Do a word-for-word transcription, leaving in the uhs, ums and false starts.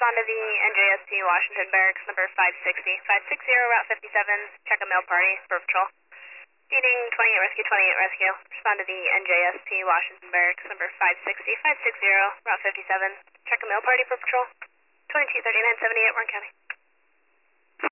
respond to the N J S P Washington Barracks number five sixty. five sixty, Route fifty-seven, check a mail party for patrol. Speeding twenty-eight Rescue, twenty-eight Rescue. Respond to the N J S P Washington Barracks number five sixty. five sixty, Route fifty-seven, check a mail party for patrol. twenty-two thirty-nine seventy-eight, Warren County.